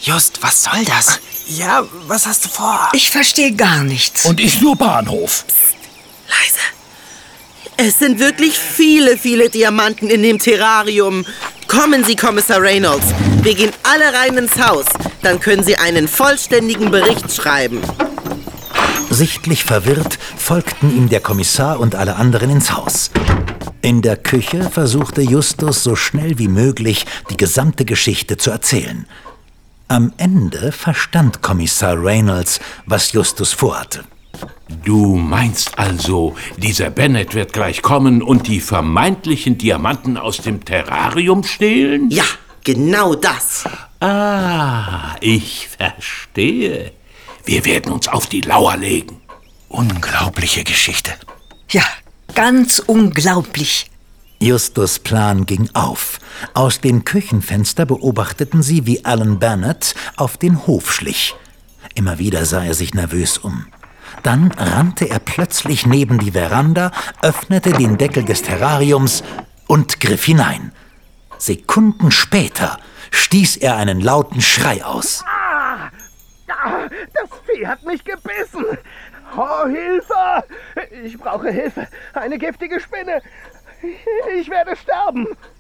Just, was soll das? Ja, was hast du vor? Ich verstehe gar nichts. Und ich nur Bahnhof. Leise. Es sind wirklich viele, viele Diamanten in dem Terrarium. Kommen Sie, Kommissar Reynolds. Wir gehen alle rein ins Haus. Dann können Sie einen vollständigen Bericht schreiben. Sichtlich verwirrt folgten ihm der Kommissar und alle anderen ins Haus. In der Küche versuchte Justus so schnell wie möglich die gesamte Geschichte zu erzählen. Am Ende verstand Kommissar Reynolds, was Justus vorhatte. Du meinst also, dieser Bennett wird gleich kommen und die vermeintlichen Diamanten aus dem Terrarium stehlen? Ja, genau das. Ah, ich verstehe. Wir werden uns auf die Lauer legen. Unglaubliche Geschichte. Ja, ganz unglaublich. Justus' Plan ging auf. Aus dem Küchenfenster beobachteten sie, wie Alan Bennett auf den Hof schlich. Immer wieder sah er sich nervös um. Dann rannte er plötzlich neben die Veranda, öffnete den Deckel des Terrariums und griff hinein. Sekunden später stieß er einen lauten Schrei aus. Das Vieh hat mich gebissen. Oh, Hilfe! Ich brauche Hilfe. Eine giftige Spinne. Ich werde sterben.